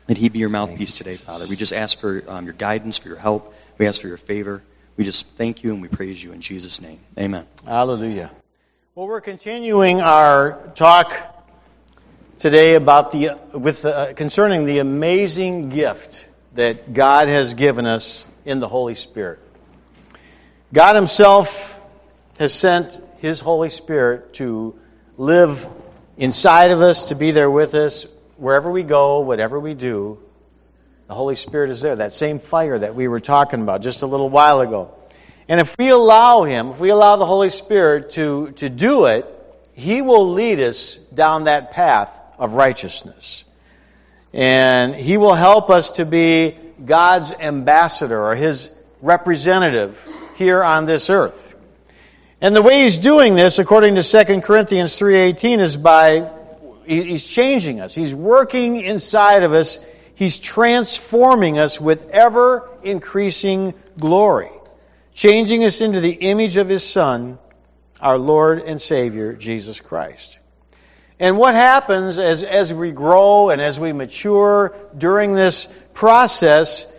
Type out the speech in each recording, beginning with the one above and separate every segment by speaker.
Speaker 1: that He be your mouthpiece today, Father. We just ask for your guidance, for your help. We ask for your favor. We just thank you and we praise you in Jesus' name. Amen.
Speaker 2: Hallelujah. Well, we're continuing our talk today about concerning the amazing gift that God has given us in the Holy Spirit. God Himself has sent His Holy Spirit to live inside of us, to be there with us wherever we go, whatever we do. The Holy Spirit is there, that same fire that we were talking about just a little while ago. And if we allow Him, if we allow the Holy Spirit to do it, He will lead us down that path of righteousness. And He will help us to be God's ambassador or His representative here on this earth. And the way He's doing this, according to 2 Corinthians 3:18, is by He's changing us. He's working inside of us. He's transforming us with ever-increasing glory, changing us into the image of His Son, our Lord and Savior, Jesus Christ. And what happens as we grow and as we mature during this process,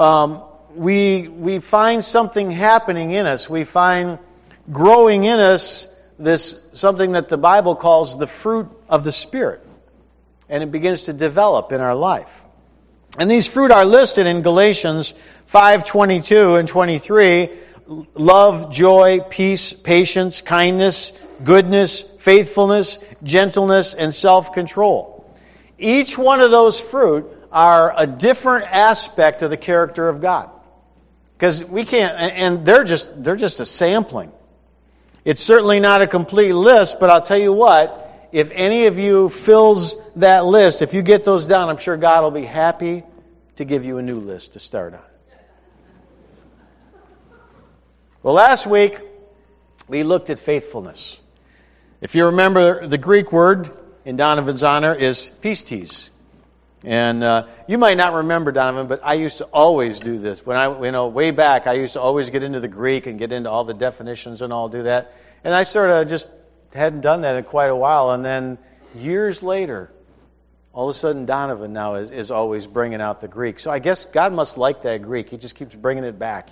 Speaker 2: we find something happening in us. We find growing in us something that the Bible calls the fruit of the Spirit. And it begins to develop in our life. And these fruit are listed in Galatians 5:22 and 23. Love, joy, peace, patience, kindness, goodness, faithfulness, gentleness, and self-control. Each one of those fruit are a different aspect of the character of God. Because we can't, and they're just a sampling. It's certainly not a complete list, but I'll tell you what, if any of you fills that list, if you get those down, I'm sure God will be happy to give you a new list to start on. Well, last week, we looked at faithfulness. If you remember, the Greek word in Donovan's honor is pistis. And you might not remember, Donovan, but I used to always do this. Way back, I used to always get into the Greek and get into all the definitions and all do that. And I sort of just hadn't done that in quite a while. And then years later, all of a sudden Donovan now is always bringing out the Greek. So I guess God must like that Greek. He just keeps bringing it back,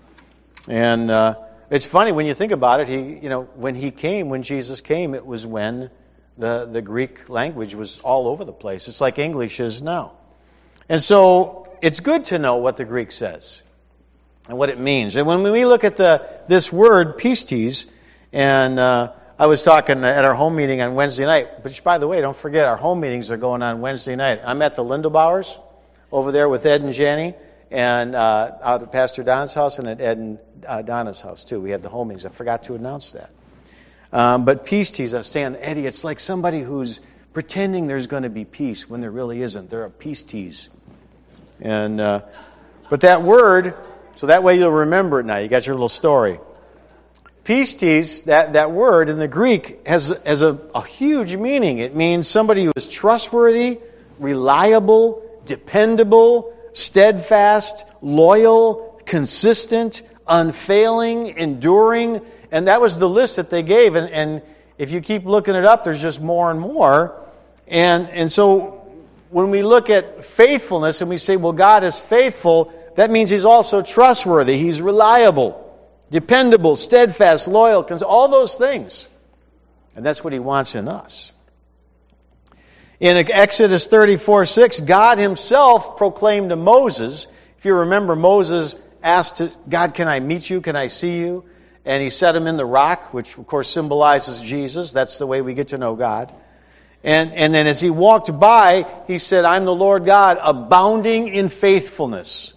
Speaker 2: And it's funny when you think about it. When Jesus came, it was when the Greek language was all over the place. It's like English is now. And so it's good to know what the Greek says and what it means. And when we look at this word, pistis, and I was talking at our home meeting on Wednesday night, which, by the way, don't forget, our home meetings are going on Wednesday night. I'm at the Lindelbauers over there with Ed and Jenny, and out at Pastor Don's house and at Ed and Donna's house, too. We had the home meetings. I forgot to announce that. But pistis, I was saying, Eddie, it's like somebody who's pretending there's going to be peace when there really isn't. They're a pistis. And but that word, so that way you'll remember it now. You got your little story. Pistis, that word in the Greek has a huge meaning. It means somebody who is trustworthy, reliable, dependable, steadfast, loyal, consistent, unfailing, enduring. And that was the list that they gave. And if you keep looking it up, there's just more and more. And so when we look at faithfulness and we say, well, God is faithful, that means He's also trustworthy. He's reliable, dependable, steadfast, loyal, all those things. And that's what He wants in us. In Exodus 34:6, God Himself proclaimed to Moses, if you remember, Moses asked God, can I meet you? Can I see you? And He set him in the rock, which of course symbolizes Jesus. That's the way we get to know God. And then as he walked by, He said, I'm the Lord God, abounding in faithfulness.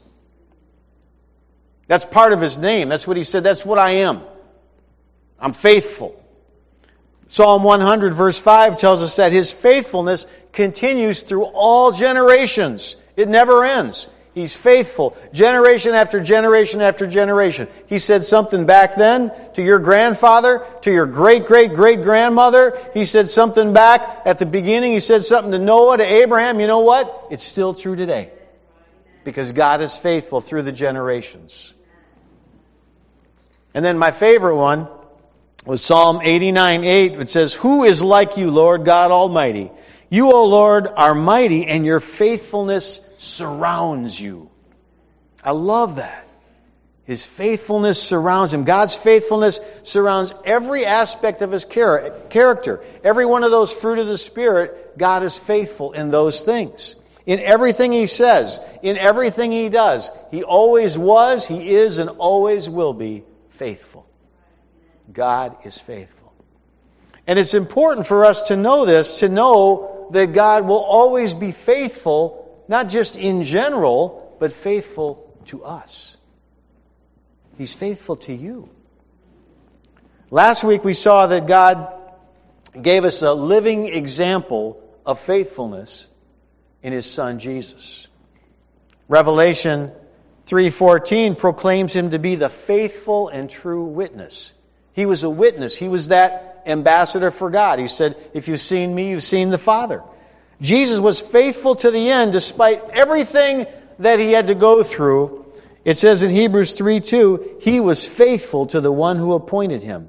Speaker 2: That's part of His name. That's what He said. That's what I am. I'm faithful. Psalm 100 verse 5 tells us that His faithfulness continues through all generations. It never ends. He's faithful, generation after generation after generation. He said something back then to your grandfather, to your great-great-great-grandmother. He said something back at the beginning. He said something to Noah, to Abraham. You know what? It's still true today. Because God is faithful through the generations. And then my favorite one was Psalm 89:8. It says, Who is like you, Lord God Almighty? You, O Lord, are mighty, and your faithfulness surrounds you. I love that. His faithfulness surrounds him. God's faithfulness surrounds every aspect of his character. Every one of those fruit of the Spirit, God is faithful in those things. In everything he says, in everything he does, he always was, he is, and always will be faithful. God is faithful. And it's important for us to know this, to know that God will always be faithful, not just in general, but faithful to us. He's faithful to you. Last week we saw that God gave us a living example of faithfulness in His Son Jesus. Revelation 3:14 proclaims Him to be the faithful and true witness. He was a witness. He was that ambassador for God. He said, if you've seen me, you've seen the Father. Jesus was faithful to the end despite everything that He had to go through. It says in Hebrews 3:2, He was faithful to the one who appointed Him.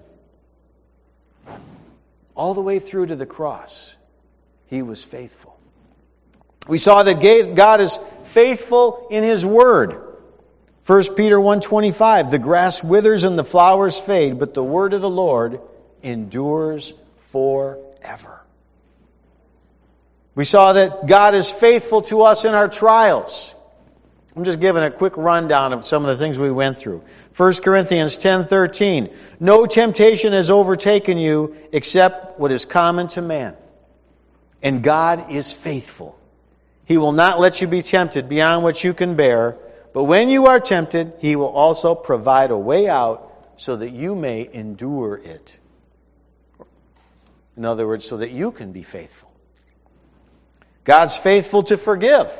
Speaker 2: All the way through to the cross, He was faithful. We saw that God is faithful in His Word. 1 Peter 1:25, the grass withers and the flowers fade, but the word of the Lord endures forever. We saw that God is faithful to us in our trials. I'm just giving a quick rundown of some of the things we went through. 1 Corinthians 10:13, no temptation has overtaken you except what is common to man. And God is faithful. He will not let you be tempted beyond what you can bear, but when you are tempted, He will also provide a way out so that you may endure it. In other words, so that you can be faithful. God's faithful to forgive.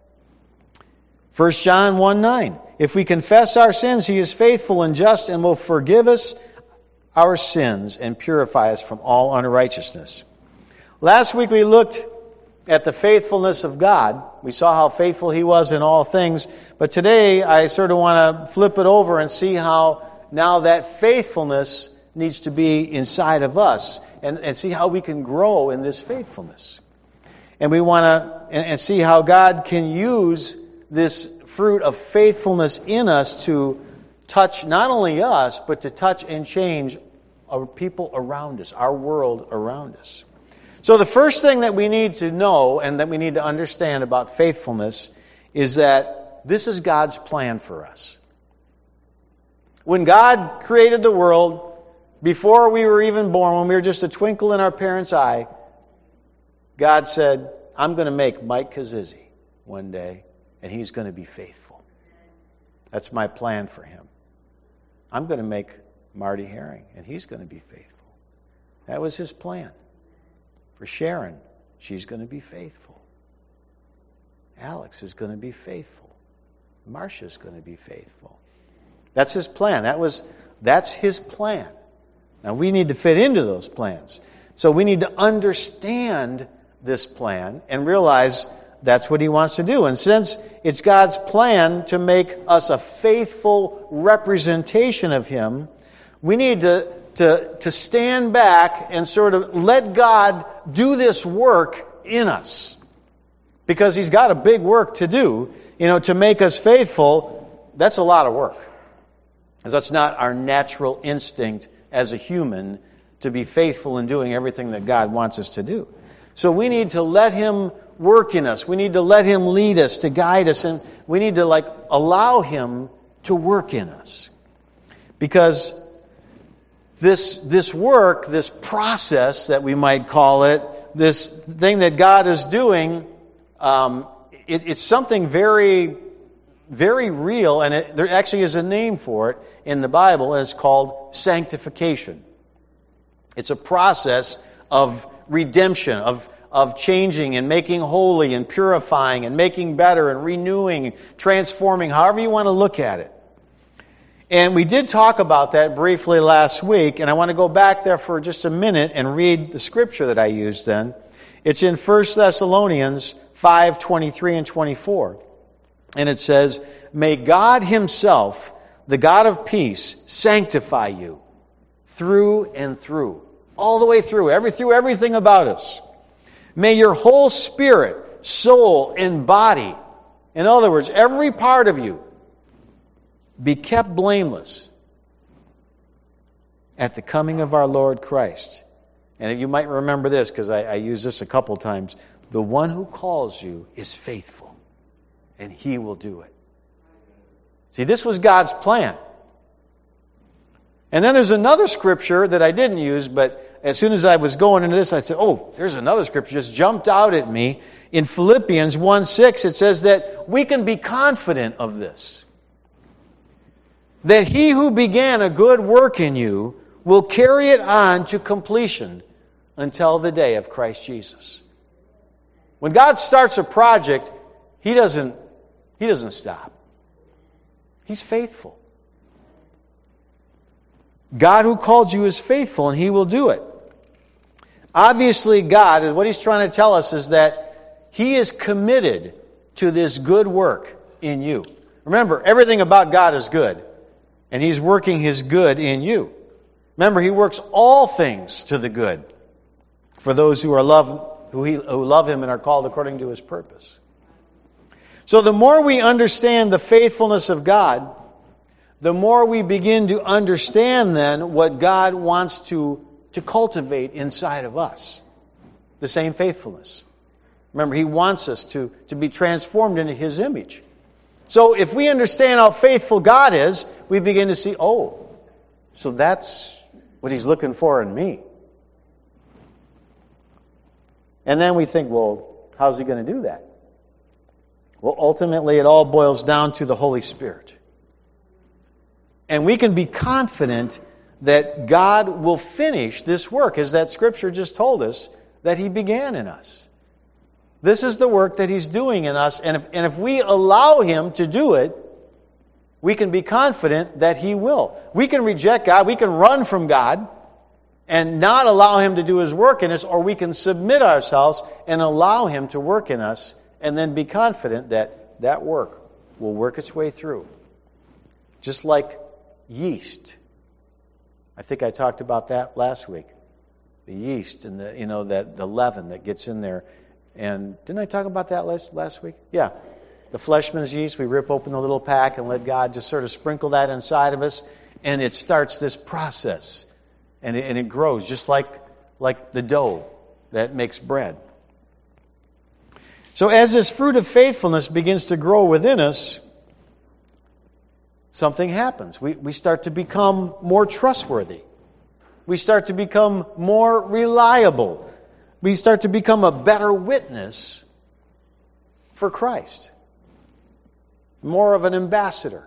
Speaker 2: 1 John 1:9, if we confess our sins, He is faithful and just and will forgive us our sins and purify us from all unrighteousness. Last week we looked at the faithfulness of God. We saw how faithful He was in all things. But today I sort of want to flip it over and see how now that faithfulness needs to be inside of us and see how we can grow in this faithfulness. And we want to and see how God can use this fruit of faithfulness in us to touch not only us, but to touch and change our people around us, our world around us. So the first thing that we need to know and that we need to understand about faithfulness is that this is God's plan for us. When God created the world, before we were even born, when we were just a twinkle in our parents' eye, God said, I'm going to make Mike Kazizi one day, and he's going to be faithful. That's my plan for him. I'm going to make Marty Herring, and he's going to be faithful. That was His plan. For Sharon, she's going to be faithful. Alex is going to be faithful. Marcia's going to be faithful. That's His plan. That's His plan. Now we need to fit into those plans. So we need to understand this plan and realize that's what He wants to do. And since it's God's plan to make us a faithful representation of Him, we need to stand back and sort of let God do this work in us. Because He's got a big work to do. To make us faithful, that's a lot of work. Because that's not our natural instinct as a human to be faithful in doing everything that God wants us to do. So we need to let Him work in us. We need to let Him lead us, to guide us, and we need to allow Him to work in us. Because this work, this process that we might call it, this thing that God is doing, it's something very, very real, and there actually is a name for it in the Bible, and it's called sanctification. It's a process of redemption, of changing and making holy and purifying and making better and renewing, transforming, however you want to look at it. And we did talk about that briefly last week, and I want to go back there for just a minute and read the scripture that I used then. It's in 1 Thessalonians 5:23 and 24. And it says, may God Himself, the God of peace, sanctify you through and through. All the way through everything about us. May your whole spirit, soul, and body, in other words, every part of you, be kept blameless at the coming of our Lord Christ. And you might remember this, because I use this a couple times. The one who calls you is faithful, and He will do it. See, this was God's plan. And then there's another scripture that I didn't use, but as soon as I was going into this, I said, oh, there's another scripture just jumped out at me. In Philippians 1:6, it says that we can be confident of this. That He who began a good work in you will carry it on to completion until the day of Christ Jesus. When God starts a project, He doesn't stop. He's faithful. God who called you is faithful, and He will do it. Obviously, God, what He's trying to tell us is that He is committed to this good work in you. Remember, everything about God is good, and He's working His good in you. Remember, He works all things to the good for those who love Him and are called according to His purpose. So the more we understand the faithfulness of God, the more we begin to understand then what God wants to cultivate inside of us. The same faithfulness. Remember, He wants us to be transformed into His image. So if we understand how faithful God is, we begin to see, oh, so that's what He's looking for in me. And then we think, well, how's He going to do that? Well, ultimately, it all boils down to the Holy Spirit. And we can be confident that God will finish this work, as that scripture just told us, that He began in us. This is the work that He's doing in us, and if we allow Him to do it, we can be confident that He will. We can reject God, we can run from God, and not allow Him to do His work in us, or we can submit ourselves and allow Him to work in us, and then be confident that that work will work its way through. Just like yeast. I think I talked about that last week. The yeast and the leaven that gets in there. And didn't I talk about that last week? Yeah. The Fleshman's yeast, we rip open the little pack and let God just sort of sprinkle that inside of us, and it starts this process. And it grows just like the dough that makes bread. So as this fruit of faithfulness begins to grow within us, something happens. We start to become more trustworthy. We start to become more reliable. We start to become a better witness for Christ. More of an ambassador.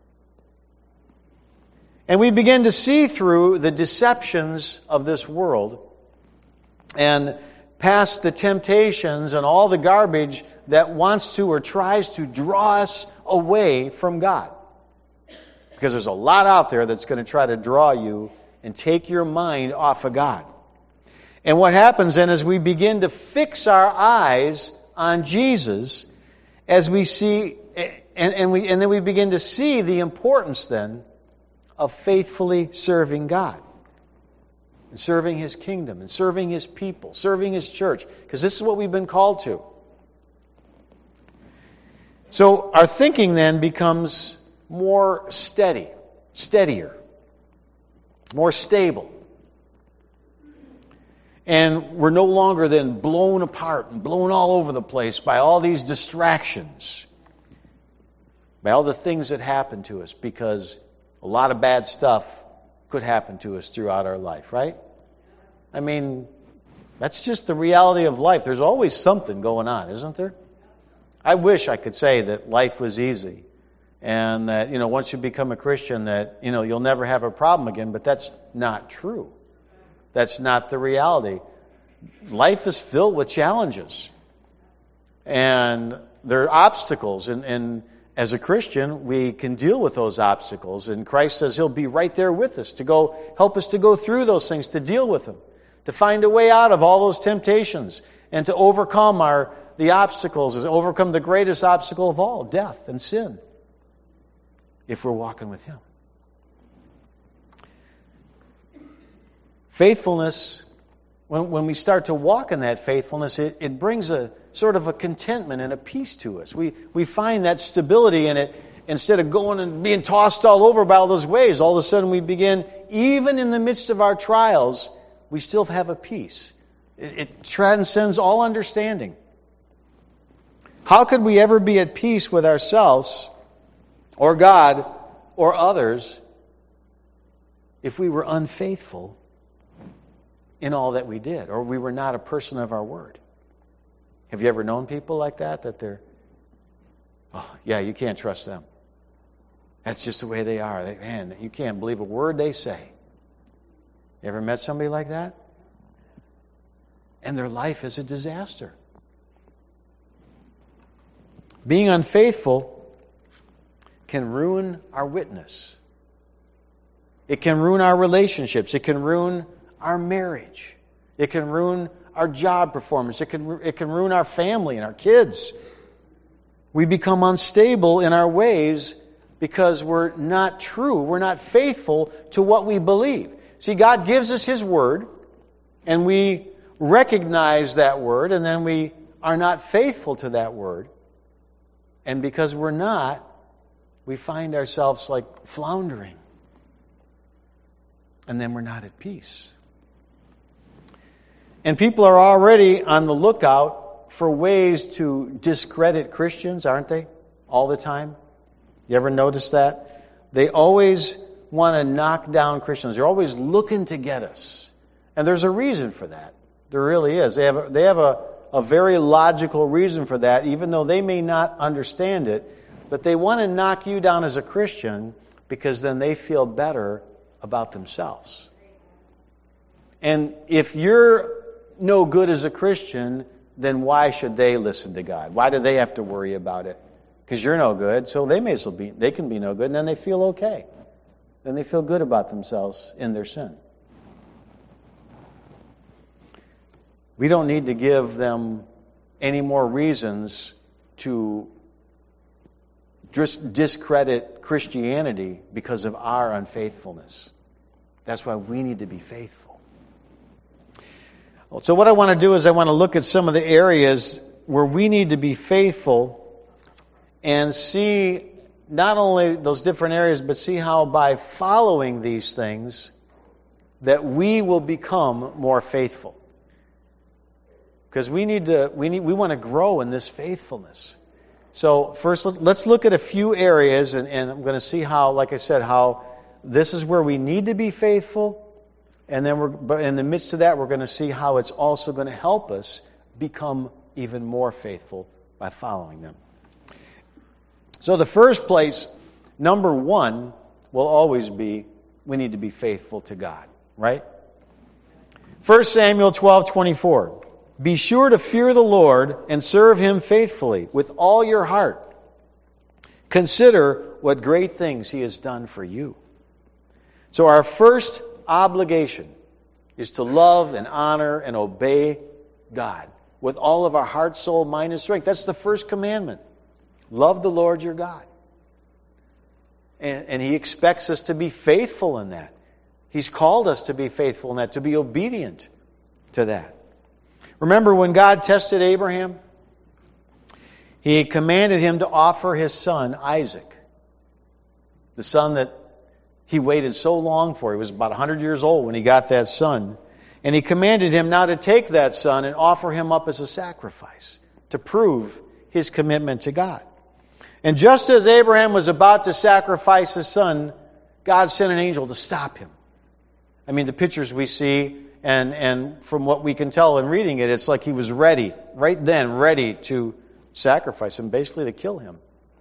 Speaker 2: And we begin to see through the deceptions of this world and past the temptations and all the garbage that wants to or tries to draw us away from God. Because there's a lot out there that's going to try to draw you and take your mind off of God. And what happens then is we begin to fix our eyes on Jesus as we see, and then we begin to see the importance then of faithfully serving God. And serving His kingdom, and serving His people, serving His church. Because this is what we've been called to. So our thinking then becomes more steadier, more stable. And we're no longer then blown apart and blown all over the place by all these distractions, by all the things that happen to us, because a lot of bad stuff could happen to us throughout our life, right? I mean, that's just the reality of life. There's always something going on, isn't there? I wish I could say that life was easy and that, once you become a Christian that, you'll never have a problem again, but that's not true. That's not the reality. Life is filled with challenges. And there are obstacles. And as a Christian, we can deal with those obstacles. And Christ says He'll be right there with us to help us to go through those things, to deal with them, to find a way out of all those temptations, and to overcome the obstacles, and overcome the greatest obstacle of all, death and sin, if we're walking with Him. Faithfulness when we start to walk in that faithfulness, it brings a sort of a contentment and a peace to us. We find that stability in it. Instead of going and being tossed all over by all those waves, all of a sudden we begin, even in the midst of our trials, we still have a peace. It transcends all understanding. How could we ever be at peace with ourselves or God or others if we were unfaithful in all that we did, or we were not a person of our word? Have you ever known people like that? That they're, you can't trust them. That's just the way they are. Man, you can't believe a word they say. You ever met somebody like that? And their life is a disaster. Being unfaithful can ruin our witness. It can ruin our relationships. It can ruin our marriage. It can ruin our job performance. It can ruin our family and our kids. We become unstable in our ways because we're not true. We're not faithful to what we believe. See, God gives us His Word, and we recognize that Word, and then we are not faithful to that Word. And because we're not, we find ourselves like floundering. And then we're not at peace. And people are already on the lookout for ways to discredit Christians, aren't they? All the time. You ever notice that? They always want to knock down Christians. They're always looking to get us. And there's a reason for that. There really is. They have a very logical reason for that, even though they may not understand it. But they want to knock you down as a Christian because then they feel better about themselves. And if you're no good as a Christian, then why should they listen to God? Why do they have to worry about it? Because you're no good, so they can be no good, and then they feel okay. Then they feel good about themselves in their sin. We don't need to give them any more reasons to just discredit Christianity because of our unfaithfulness. That's why we need to be faithful. So what I want to do is I want to look at some of the areas where we need to be faithful and see not only those different areas, but see how by following these things that we will become more faithful. Because we want to grow in this faithfulness. So first, let's look at a few areas, and I'm going to see how, like I said, how this is where we need to be faithful, and then but in the midst of that, we're going to see how it's also going to help us become even more faithful by following them. So the first place, number one, will always be we need to be faithful to God, right? 1 Samuel 12:24. Be sure to fear the Lord and serve Him faithfully with all your heart. Consider what great things He has done for you. So our first obligation is to love and honor and obey God with all of our heart, soul, mind, and strength. That's the first commandment. Love the Lord your God. And He expects us to be faithful in that. He's called us to be faithful in that, to be obedient to that. Remember when God tested Abraham? He commanded him to offer his son, Isaac. The son that he waited so long for. He was about 100 years old when he got that son. And he commanded him now to take that son and offer him up as a sacrifice to prove his commitment to God. And just as Abraham was about to sacrifice his son, God sent an angel to stop him. I mean, the pictures we see, and from what we can tell in reading it, it's like he was ready, right then, ready to sacrifice him, basically to kill him.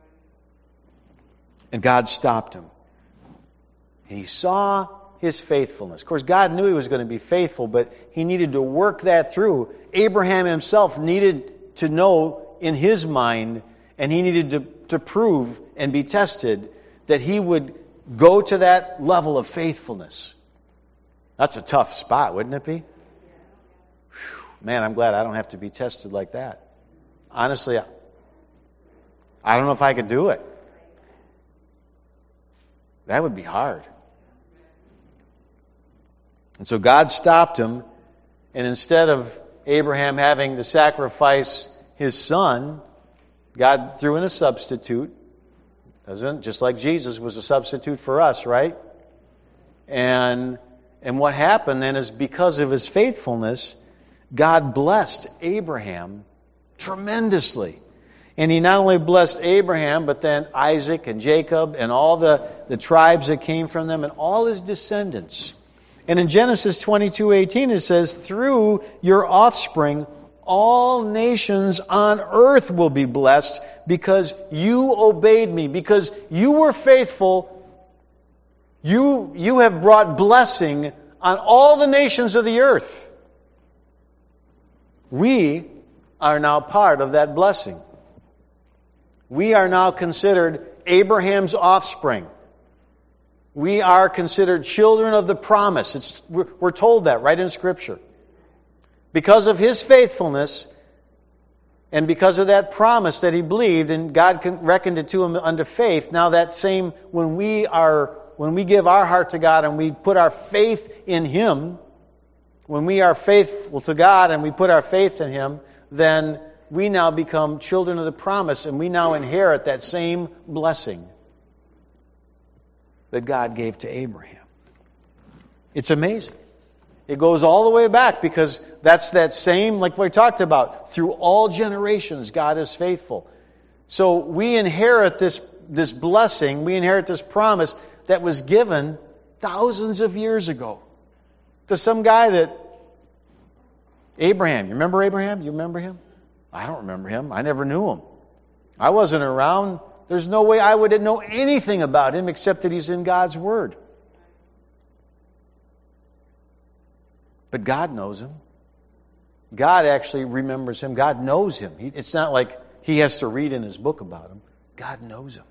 Speaker 2: And God stopped him. He saw his faithfulness. Of course, God knew he was going to be faithful, but he needed to work that through. Abraham himself needed to know in his mind, and he needed to prove and be tested that he would go to that level of faithfulness. That's a tough spot, wouldn't it be? Whew, man, I'm glad I don't have to be tested like that. Honestly, I don't know if I could do it. That would be hard. And so God stopped him, And instead of Abraham having to sacrifice his son, God threw in a substitute. Just like Jesus was a substitute for us, right? And what happened then is because of his faithfulness, God blessed Abraham tremendously. And he not only blessed Abraham, but then Isaac and Jacob and all the tribes that came from them and all his descendants. And in Genesis 22:18 it says, through your offspring, all nations on earth will be blessed because you obeyed me, because you were faithful. You have brought blessing on all the nations of the earth. We are now part of that blessing. We are now considered Abraham's offspring. We are considered children of the promise. We're told that right in Scripture. Because of his faithfulness and because of that promise that he believed, and God reckoned it to him unto faith, now that same, when we give our heart to God and we put our faith in him, when we are faithful to God and we put our faith in him, then we now become children of the promise, and we now inherit that same blessing that God gave to Abraham. It's amazing. It goes all the way back because that's that same, like we talked about, through all generations God is faithful. So we inherit this blessing, we inherit this promise that was given thousands of years ago to some guy that, Abraham. You remember Abraham? You remember him? I don't remember him. I never knew him. I wasn't around. There's no way I would know anything about him except that he's in God's Word. But God knows him. God actually remembers him. God knows him. It's not like he has to read in his book about him. God knows him.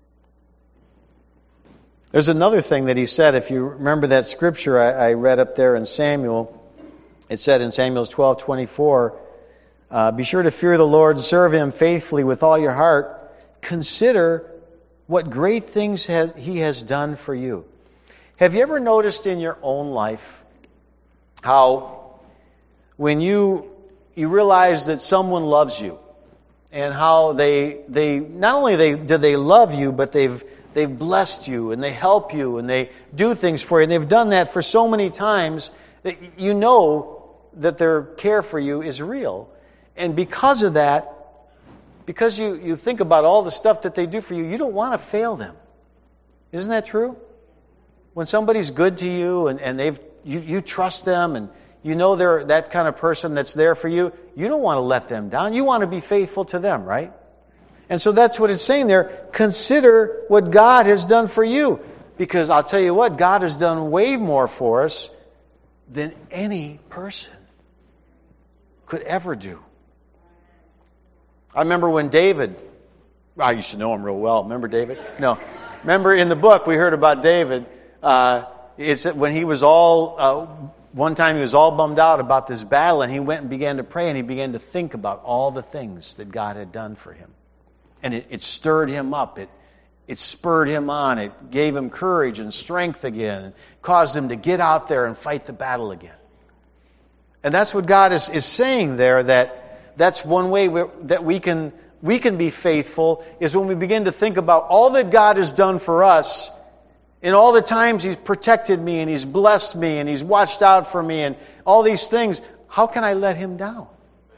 Speaker 2: There's another thing that he said. If you remember that scripture I read up there in Samuel, it said in Samuel 12:24, be sure to fear the Lord and serve him faithfully with all your heart. Consider what great things he has done for you. Have you ever noticed in your own life how when you realize that someone loves you, and how they not only do they love you, but they've blessed you and they help you and they do things for you, and they've done that for so many times that you know that their care for you is real. And because of that, because you think about all the stuff that they do for you, you don't want to fail them. Isn't that true? When somebody's good to you and you trust them and you know they're that kind of person that's there for you, you don't want to let them down. You want to be faithful to them, right? And so that's what it's saying there. Consider what God has done for you. Because I'll tell you what, God has done way more for us than any person could ever do. I remember when David, I used to know him real well. Remember David? No. Remember in the book we heard about David, it's when he was one time he was all bummed out about this battle, and he went and began to pray, and he began to think about all the things that God had done for him. And it stirred him up. It spurred him on. It gave him courage and strength again. And caused him to get out there and fight the battle again. And that's what God is saying there, that's one way that we can be faithful, is when we begin to think about all that God has done for us, and all the times He's protected me, and He's blessed me, and He's watched out for me, and all these things. How can I let Him down?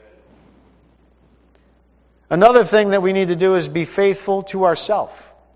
Speaker 2: Another thing that we need to do is be faithful to ourselves.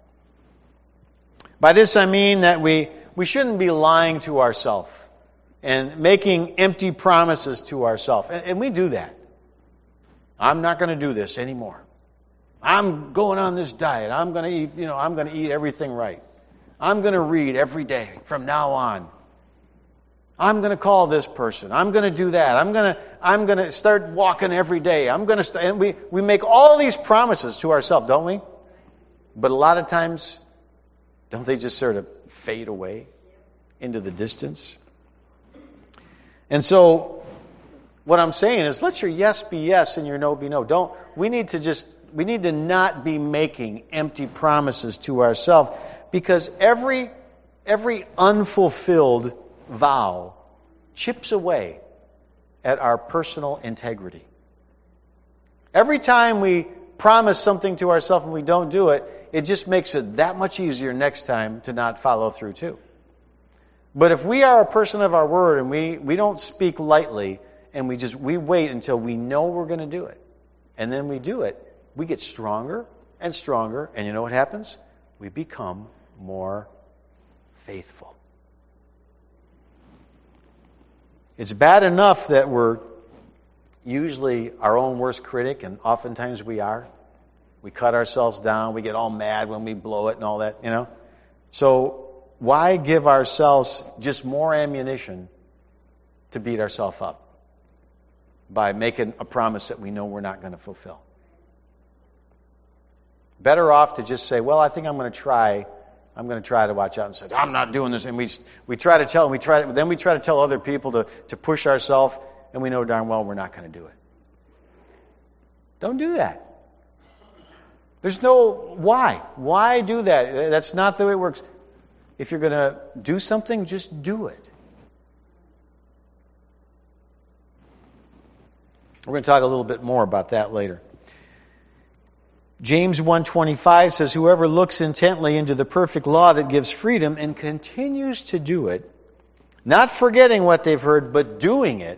Speaker 2: By this I mean that we shouldn't be lying to ourselves and making empty promises to ourselves. And we do that. I'm not going to do this anymore. I'm going on this diet. I'm going to eat everything right. I'm going to read every day from now on. I'm going to call this person. I'm going to do that. I'm going to start walking every day. And we make all these promises to ourselves, don't we? But a lot of times, don't they just sort of fade away into the distance? And so, what I'm saying is, let your yes be yes and your no be no. We need to not be making empty promises to ourselves, because every unfulfilled vow chips away at our personal integrity. Every time we promise something to ourselves and we don't do it, it just makes it that much easier next time to not follow through too. But if we are a person of our word and we don't speak lightly and we wait until we know we're going to do it, and then we do it, we get stronger and stronger, and you know what happens? We become more faithful. It's bad enough that we're usually our own worst critic, and oftentimes we are. We cut ourselves down, we get all mad when we blow it and all that, So why give ourselves just more ammunition to beat ourselves up by making a promise that we know we're not going to fulfill? Better off to just say, well, I think I'm going to try to watch out, and say, I'm not doing this. And we try to tell, then we try to tell other people to push ourselves, and we know darn well we're not going to do it. Don't do that. There's no why. Why do that? That's not the way it works. If you're going to do something, just do it. We're going to talk a little bit more about that later. James 1:25 says, whoever looks intently into the perfect law that gives freedom and continues to do it, not forgetting what they've heard, but doing it,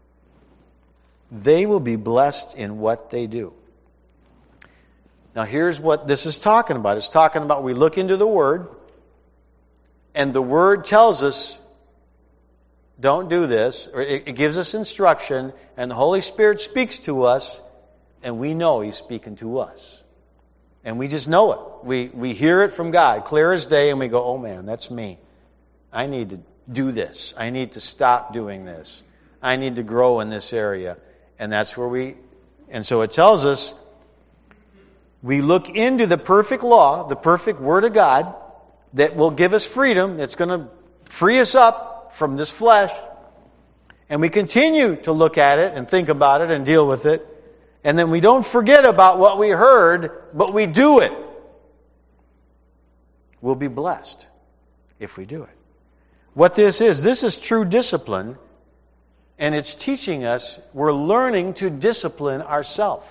Speaker 2: they will be blessed in what they do. Now here's what this is talking about. It's talking about we look into the Word, and the Word tells us, don't do this, or it gives us instruction, and the Holy Spirit speaks to us, and we know He's speaking to us. And we just know it. We hear it from God, clear as day, and we go, oh man, that's me. I need to do this. I need to stop doing this. I need to grow in this area. And that's where and so it tells us, we look into the perfect law, the perfect Word of God, that will give us freedom, that's going to free us up from this flesh. And we continue to look at it and think about it and deal with it. And then we don't forget about what we heard, but we do it. We'll be blessed if we do it. What this is true discipline, and it's teaching us, we're learning to discipline ourselves.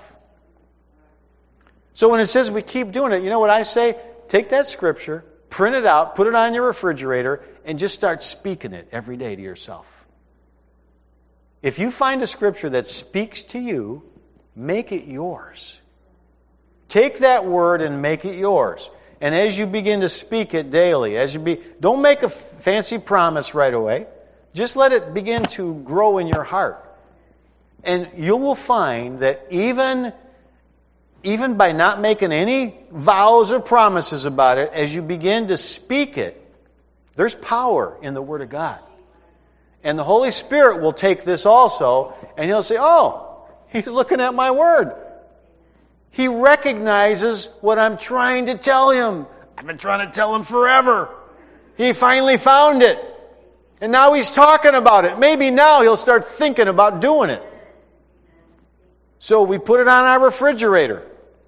Speaker 2: So when it says we keep doing it, you know what I say? Take that scripture, print it out, put it on your refrigerator, and just start speaking it every day to yourself. If you find a scripture that speaks to you, make it yours. Take that word and make it yours. And as you begin to speak it daily, don't make a fancy promise right away. Just let it begin to grow in your heart. And you will find that even by not making any vows or promises about it, as you begin to speak it, there's power in the Word of God. And the Holy Spirit will take this also, and He'll say, oh, He's looking at my Word. He recognizes what I'm trying to tell him. I've been trying to tell him forever. He finally found it. And now he's talking about it. Maybe now he'll start thinking about doing it. So we put it on our refrigerator.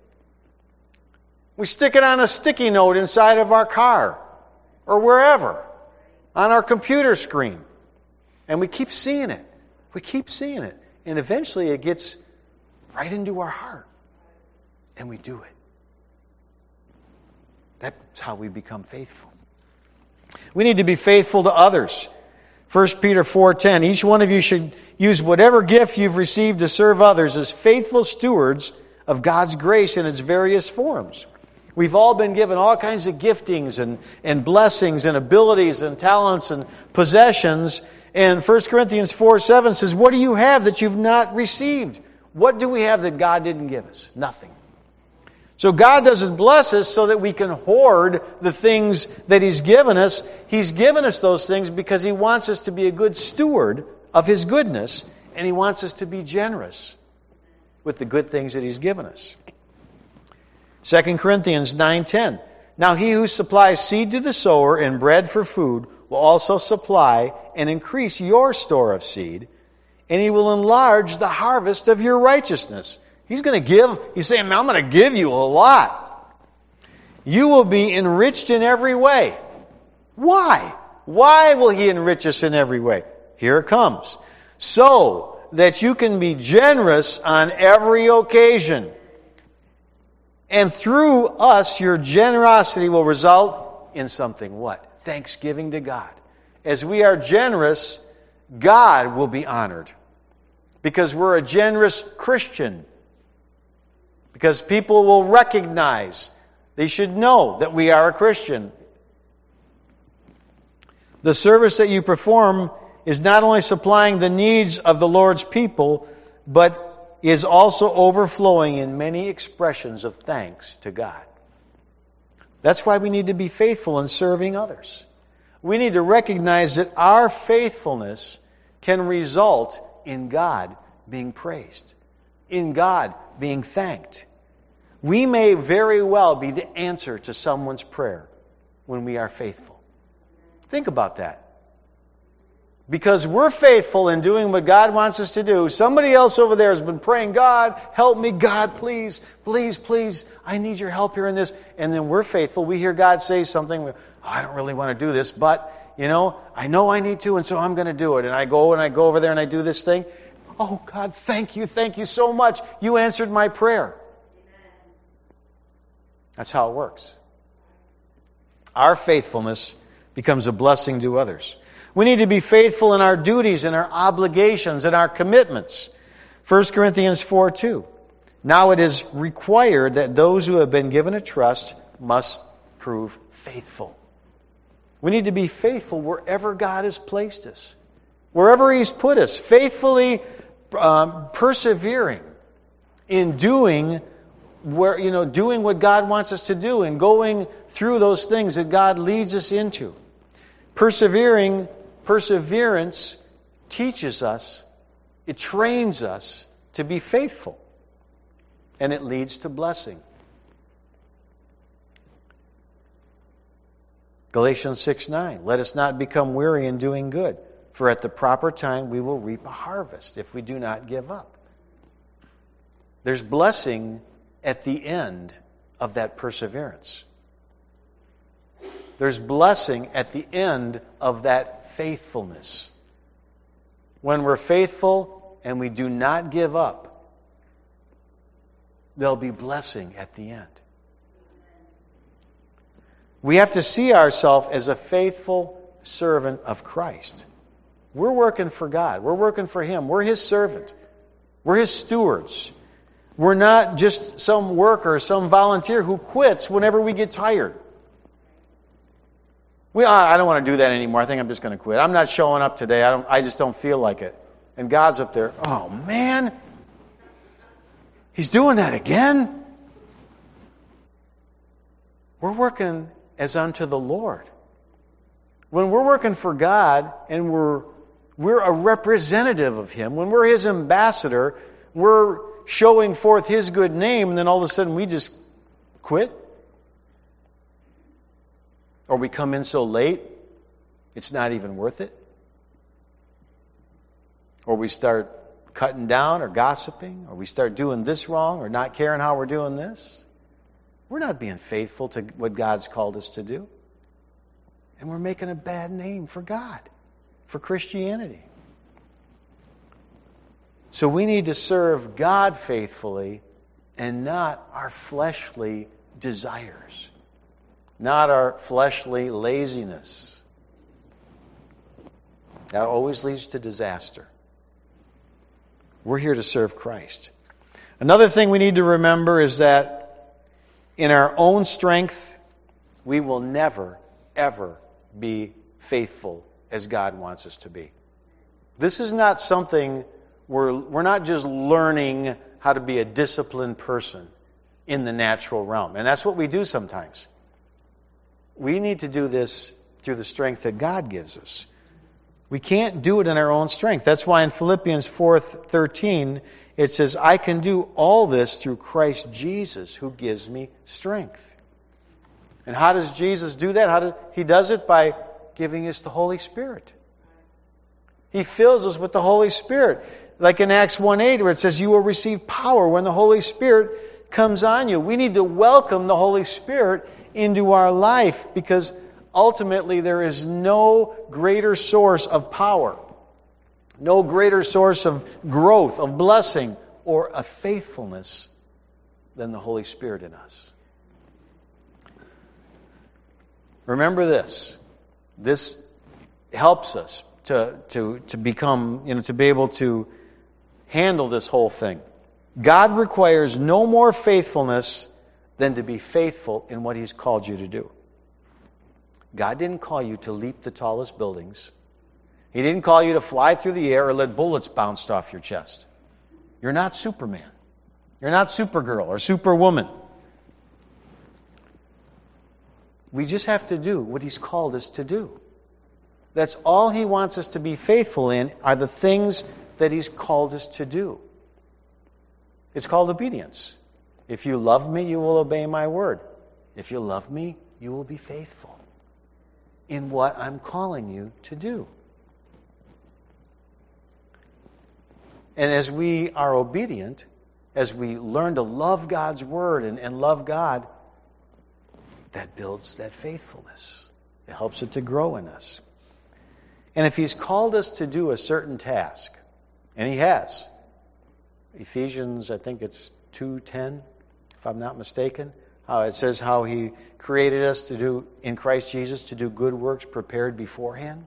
Speaker 2: We stick it on a sticky note inside of our car or wherever, on our computer screen. And we keep seeing it. We keep seeing it. And eventually it gets right into our heart. And we do it. That's how we become faithful. We need to be faithful to others. 1 Peter 4:10, each one of you should use whatever gift you've received to serve others as faithful stewards of God's grace in its various forms. We've all been given all kinds of giftings and blessings and abilities and talents and possessions. And 1 Corinthians 4:7 says, what do you have that you've not received? What do we have that God didn't give us? Nothing. So God doesn't bless us so that we can hoard the things that He's given us. He's given us those things because He wants us to be a good steward of His goodness, and He wants us to be generous with the good things that He's given us. 2 Corinthians 9:10, now He who supplies seed to the sower and bread for food will also supply and increase your store of seed, and He will enlarge the harvest of your righteousness. He's saying, I'm going to give you a lot. You will be enriched in every way. Why? Why will He enrich us in every way? Here it comes. So that you can be generous on every occasion. And through us, your generosity will result in something. What? Thanksgiving to God. As we are generous, God will be honored. Because we're a generous Christian. Because people will recognize, they should know that we are a Christian. The service that you perform is not only supplying the needs of the Lord's people, but is also overflowing in many expressions of thanks to God. That's why we need to be faithful in serving others. We need to recognize that our faithfulness can result in God being praised, in God being thanked. We may very well be the answer to someone's prayer when we are faithful. Think about that. Because we're faithful in doing what God wants us to do. Somebody else over there has been praying, God, help me. God, please, please, please. I need your help here in this. And then we're faithful. We hear God say something. I don't really want to do this, but, I know I need to, and so I'm going to do it. And I go over there and I do this thing. Oh, God, thank you so much. You answered my prayer. That's how it works. Our faithfulness becomes a blessing to others. We need to be faithful in our duties and our obligations and our commitments. 1 Corinthians 4:2. Now it is required that those who have been given a trust must prove faithful. We need to be faithful wherever God has placed us. Wherever He's put us. Faithfully persevering in doing what God wants us to do and going through those things that God leads us into. Perseverance teaches us, it trains us to be faithful. And it leads to blessing. Galatians 6:9. Let us not become weary in doing good, for at the proper time we will reap a harvest if we do not give up. There's blessing at the end of that perseverance. There's blessing at the end of that faithfulness. When we're faithful and we do not give up, there'll be blessing at the end. We have to see ourselves as a faithful servant of Christ. We're working for God. We're working for Him. We're His servant. We're His stewards. We're not just some worker, some volunteer who quits whenever we get tired. I don't want to do that anymore. I think I'm just going to quit. I'm not showing up today. I just don't feel like it. And God's up there, oh man, He's doing that again? We're working as unto the Lord. When we're working for God and we're a representative of Him, when we're His ambassador, we're showing forth His good name, and then all of a sudden we just quit. Or we come in so late, it's not even worth it. Or we start cutting down or gossiping, or we start doing this wrong or not caring how we're doing this. We're not being faithful to what God's called us to do. And we're making a bad name for God, for Christianity. So we need to serve God faithfully and not our fleshly desires, not our fleshly laziness. That always leads to disaster. We're here to serve Christ. Another thing we need to remember is that in our own strength, we will never, ever be faithful as God wants us to be. This is not something we're not just learning how to be a disciplined person in the natural realm. And that's what we do sometimes. We need to do this through the strength that God gives us. We can't do it in our own strength. That's why in Philippians 4:13 it says, I can do all this through Christ Jesus who gives me strength. And how does Jesus do that? He does it by giving us the Holy Spirit. He fills us with the Holy Spirit. Like in Acts 1:8 where it says, you will receive power when the Holy Spirit comes on you. We need to welcome the Holy Spirit into our life because ultimately there is no greater source of power, No greater source of growth, of blessing, or of faithfulness than the Holy Spirit in us. Remember this. This helps us to become, to be able to handle this whole thing. God requires no more faithfulness than to be faithful in what He's called you to do. God didn't call you to leap the tallest buildings. He didn't call you to fly through the air or let bullets bounce off your chest. You're not Superman. You're not Supergirl or Superwoman. We just have to do what He's called us to do. That's all He wants us to be faithful in, are the things that He's called us to do. It's called obedience. If you love me, you will obey my word. If you love me, you will be faithful in what I'm calling you to do. And as we are obedient, as we learn to love God's word and love God, that builds that faithfulness. It helps it to grow in us. And if He's called us to do a certain task, and He has, Ephesians, I think it's 2:10, if I'm not mistaken, it says how He created us to do, in Christ Jesus, to do good works prepared beforehand.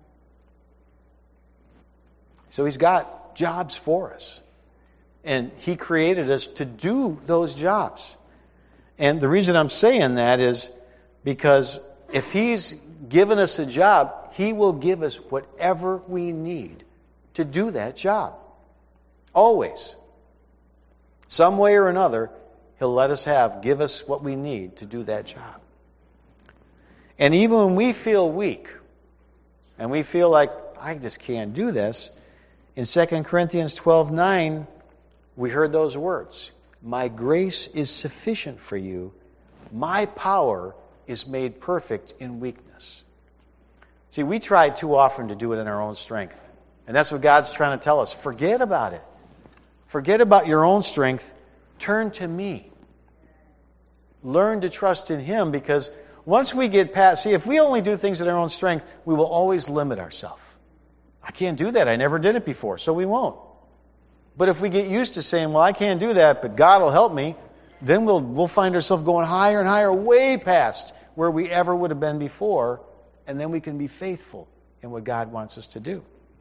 Speaker 2: So He's got jobs for us. And He created us to do those jobs. And the reason I'm saying that is because if He's given us a job, He will give us whatever we need to do that job. Always. Some way or another, He'll let us give us what we need to do that job. And even when we feel weak, and we feel like, I just can't do this, in 2 Corinthians 12:9, we heard those words. My grace is sufficient for you. My power is made perfect in weakness. See, we try too often to do it in our own strength. And that's what God's trying to tell us. Forget about it. Forget about your own strength. Turn to me. Learn to trust in Him, because once we get past... See, if we only do things in our own strength, we will always limit ourselves. I can't do that. I never did it before, so we won't. But if we get used to saying, well, I can't do that, but God will help me, then we'll find ourselves going higher and higher, way past where we ever would have been before, and then we can be faithful in what God wants us to do.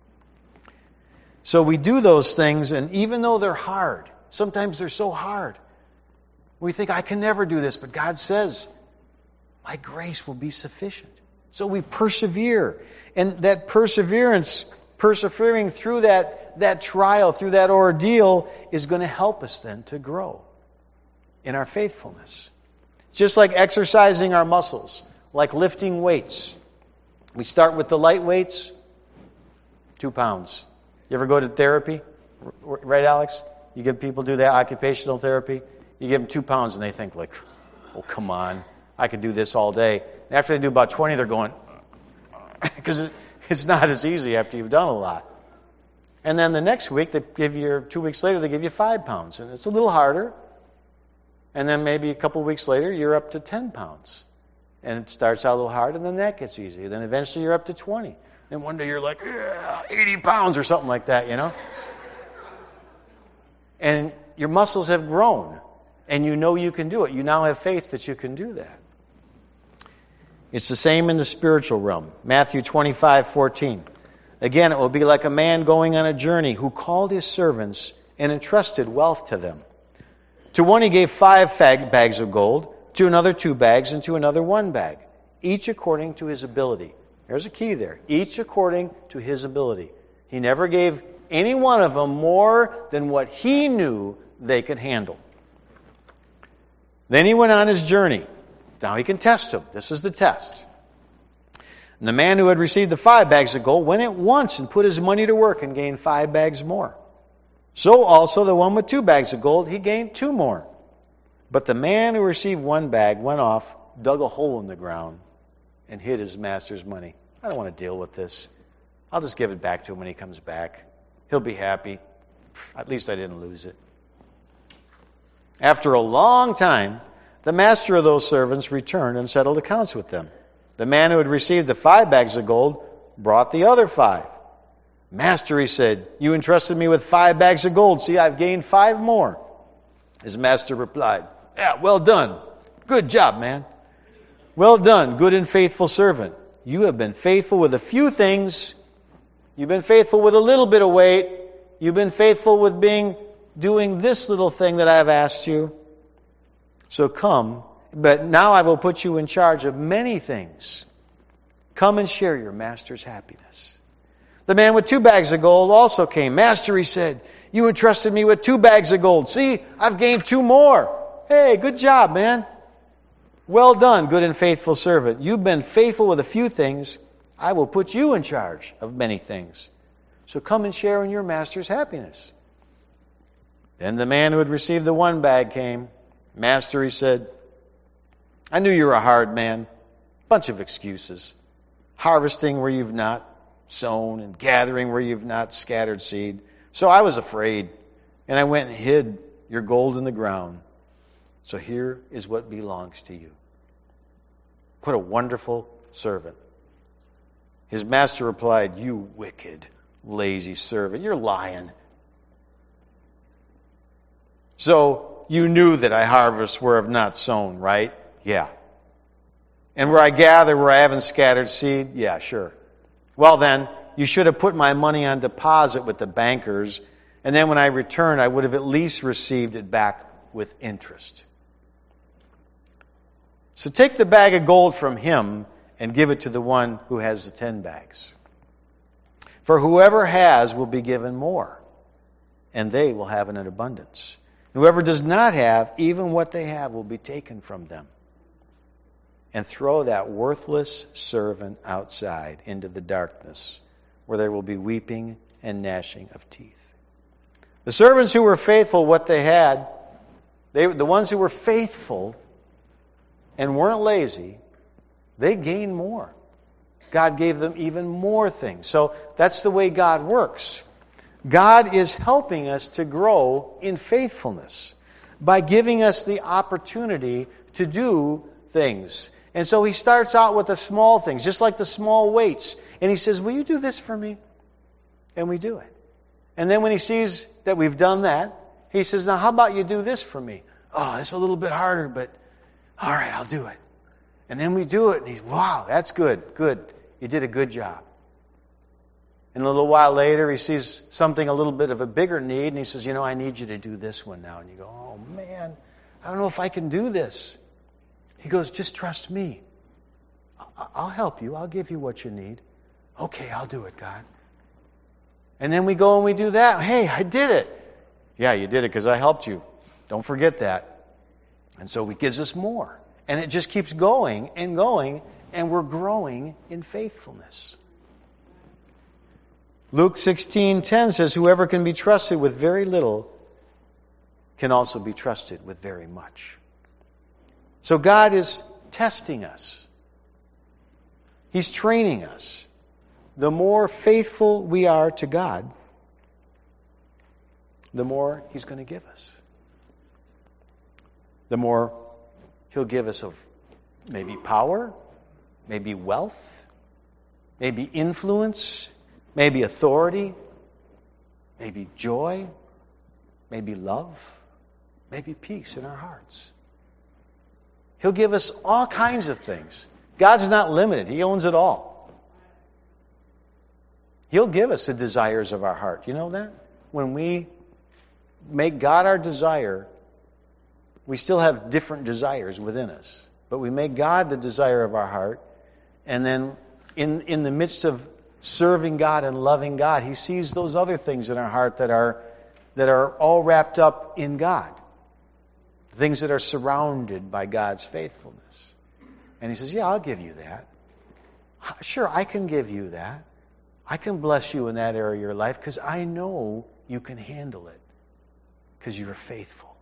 Speaker 2: So we do those things, and even though they're hard, sometimes they're so hard, we think, I can never do this, but God says, my grace will be sufficient. So we persevere. And that perseverance, persevering through that trial, through that ordeal, is going to help us then to grow in our faithfulness. Just like exercising our muscles, like lifting weights. We start with the light weights, 2 pounds. You ever go to therapy? Right, Alex? You give people do that, occupational therapy. You give them 2 pounds and they think like, oh, come on, I could do this all day. And after they do about 20, they're going, because it's not as easy after you've done a lot. And then the next week, 2 weeks later, they give you 5 pounds. And it's a little harder. And then maybe a couple of weeks later, you're up to 10 pounds. And it starts out a little hard, and then that gets easy. Then eventually you're up to 20. Then one day you're like, 80 pounds or something like that, And your muscles have grown. And you know you can do it. You now have faith that you can do that. It's the same in the spiritual realm. Matthew 25:14. Again, it will be like a man going on a journey who called his servants and entrusted wealth to them. To one he gave 5 bags of gold, to another 2 bags, and to another 1 bag, each according to his ability. There's a key there. Each according to his ability. He never gave any one of them more than what he knew they could handle. Then he went on his journey. Now he can test them. This is the test. And the man who had received the 5 bags of gold went at once and put his money to work and gained 5 bags more. So also the one with 2 bags of gold, he gained 2 more. But the man who received 1 bag went off, dug a hole in the ground, and hid his master's money. I don't want to deal with this. I'll just give it back to him when he comes back. He'll be happy. At least I didn't lose it. After a long time, the master of those servants returned and settled accounts with them. The man who had received the 5 bags of gold brought the other 5. Master, he said, you entrusted me with 5 bags of gold. See, I've gained 5 more. His master replied, yeah, well done. Good job, man. Well done, good and faithful servant. You have been faithful with a few things. You've been faithful with a little bit of weight. You've been faithful with doing this little thing that I've asked you. So come, but now I will put you in charge of many things. Come and share your master's happiness. The man with 2 bags of gold also came. Master, he said, you entrusted me with 2 bags of gold. See, I've gained 2 more. Hey, good job, man. Well done, good and faithful servant. You've been faithful with a few things. I will put you in charge of many things. So come and share in your master's happiness. Then the man who had received the 1 bag came. Master, he said, I knew you were a hard man. Bunch of excuses. Harvesting where you've not sown and gathering where you've not scattered seed. So I was afraid, and I went and hid your gold in the ground. So here is what belongs to you. What a wonderful servant. His master replied, you wicked, lazy servant. You're lying. So you knew that I harvest where I've not sown, right? Yeah. And where I gather where I haven't scattered seed? Yeah, sure. Well then, you should have put my money on deposit with the bankers, and then when I returned, I would have at least received it back with interest. So take the bag of gold from him and give it to the one who has the 10 bags. For whoever has will be given more, and they will have in an abundance. Whoever does not have, even what they have will be taken from them. And throw that worthless servant outside into the darkness, where there will be weeping and gnashing of teeth. The servants who were faithful what they had, the ones who were faithful and weren't lazy, they gained more. God gave them even more things. So that's the way God works. God is helping us to grow in faithfulness by giving us the opportunity to do things. And so he starts out with the small things, just like the small weights. And he says, will you do this for me? And we do it. And then when he sees that we've done that, he says, now how about you do this for me? Oh, it's a little bit harder, but all right, I'll do it. And then we do it, and he's, wow, that's good, good. You did a good job. And a little while later, he sees something a little bit of a bigger need, and he says, I need you to do this one now. And you go, oh man, I don't know if I can do this. He goes, just trust me. I'll help you. I'll give you what you need. Okay, I'll do it, God. And then we go and we do that. Hey, I did it. Yeah, you did it because I helped you. Don't forget that. And so he gives us more. And it just keeps going, and we're growing in faithfulness. Luke 16:10 says, whoever can be trusted with very little can also be trusted with very much. So God is testing us. He's training us. The more faithful we are to God, the more He's going to give us. The more He'll give us of maybe power, maybe wealth, maybe influence, maybe authority, maybe joy, maybe love, maybe peace in our hearts. He'll give us all kinds of things. God's not limited. He owns it all. He'll give us the desires of our heart. You know that? When we make God our desire, we still have different desires within us. But we make God the desire of our heart, and then in the midst of serving God and loving God, He sees those other things in our heart that are all wrapped up in God. Things that are surrounded by God's faithfulness. And He says, yeah, I'll give you that. Sure, I can give you that. I can bless you in that area of your life because I know you can handle it because you're faithful.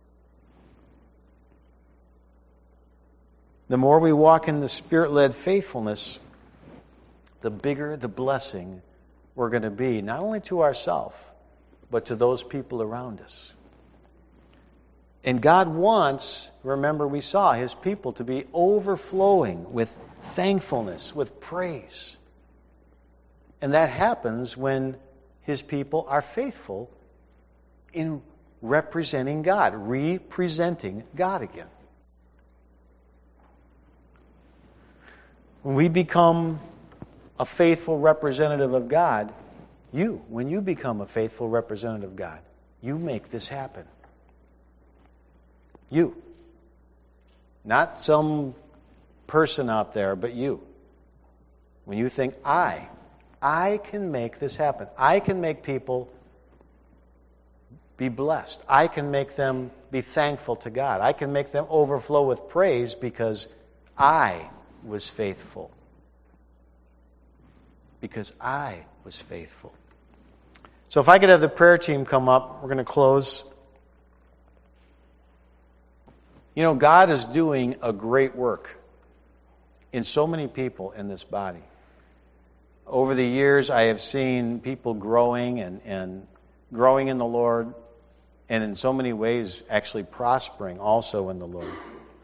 Speaker 2: The more we walk in the Spirit-led faithfulness, the bigger the blessing we're going to be, not only to ourselves, but to those people around us. And God wants, remember we saw, His people to be overflowing with thankfulness, with praise. And that happens when His people are faithful in representing God, representing God again. When we become a faithful representative of God, when you become a faithful representative of God, you make this happen. You. Not some person out there, but you. When you think, I can make this happen. I can make people be blessed. I can make them be thankful to God. I can make them overflow with praise because I was faithful. Because I was faithful. So if I could have the prayer team come up, we're going to close. You know, God is doing a great work in so many people in this body. Over the years, I have seen people growing and growing in the Lord, and in so many ways actually prospering also in the Lord.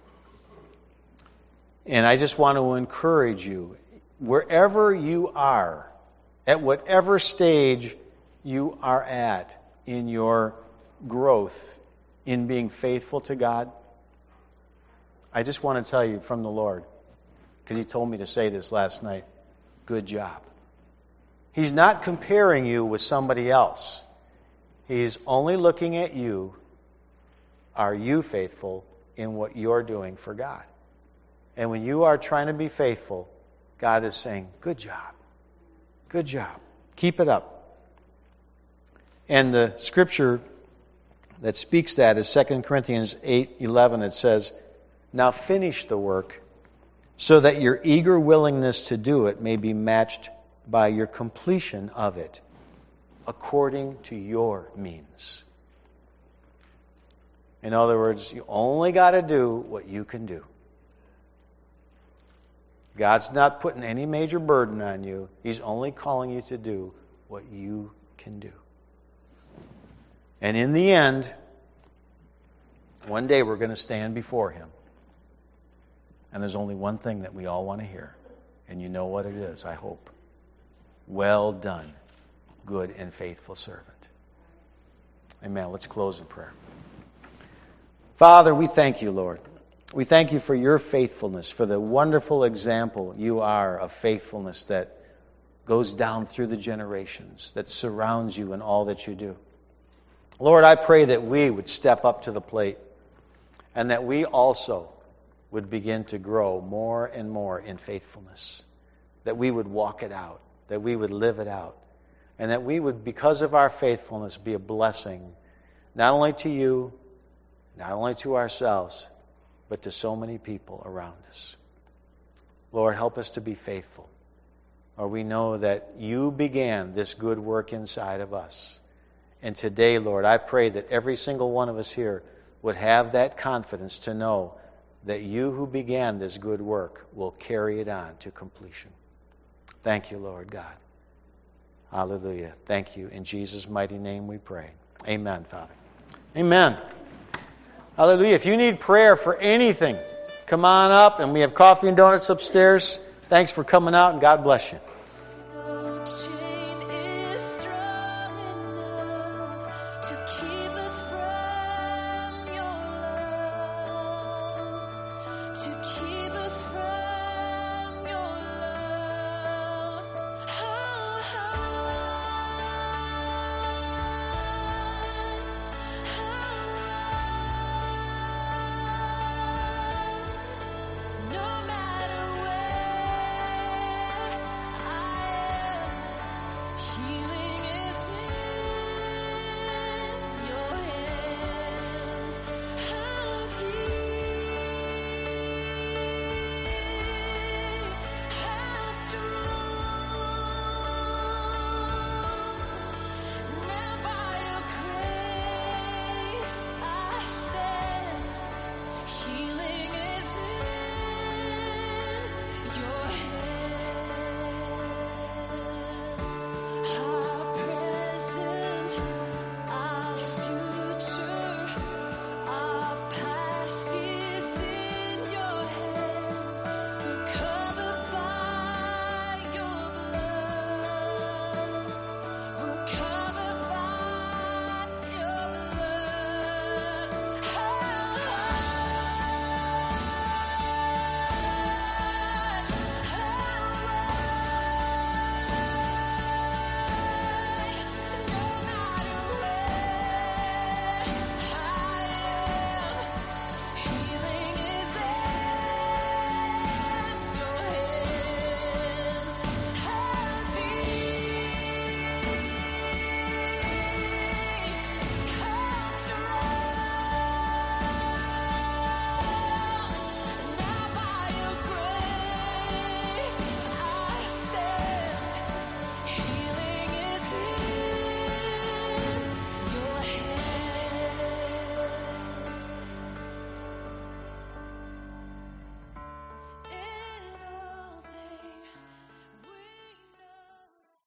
Speaker 2: And I just want to encourage you, wherever you are, at whatever stage you are at in your growth in being faithful to God, I just want to tell you from the Lord, because He told me to say this last night, good job. He's not comparing you with somebody else. He's only looking at you. Are you faithful in what you're doing for God? And when you are trying to be faithful, God is saying, good job. Good job. Keep it up. And the scripture that speaks that is 2 Corinthians 8:11. It says, now finish the work so that your eager willingness to do it may be matched by your completion of it according to your means. In other words, you only got to do what you can do. God's not putting any major burden on you. He's only calling you to do what you can do. And in the end, one day we're going to stand before Him. And there's only one thing that we all want to hear. And you know what it is, I hope. Well done, good and faithful servant. Amen. Let's close in prayer. Father, we thank you, Lord. We thank you for your faithfulness, for the wonderful example you are of faithfulness that goes down through the generations, that surrounds you in all that you do. Lord, I pray that we would step up to the plate and that we also would begin to grow more and more in faithfulness, that we would walk it out, that we would live it out, and that we would, because of our faithfulness, be a blessing not only to you, not only to ourselves, but to so many people around us. Lord, help us to be faithful. Or we know that you began this good work inside of us. And today, Lord, I pray that every single one of us here would have that confidence to know that you who began this good work will carry it on to completion. Thank you, Lord God. Hallelujah. Thank you. In Jesus' mighty name we pray. Amen, Father. Amen. Hallelujah. If you need prayer for anything, come on up, and we have coffee and donuts upstairs. Thanks for coming out, and God bless you.
Speaker 3: Your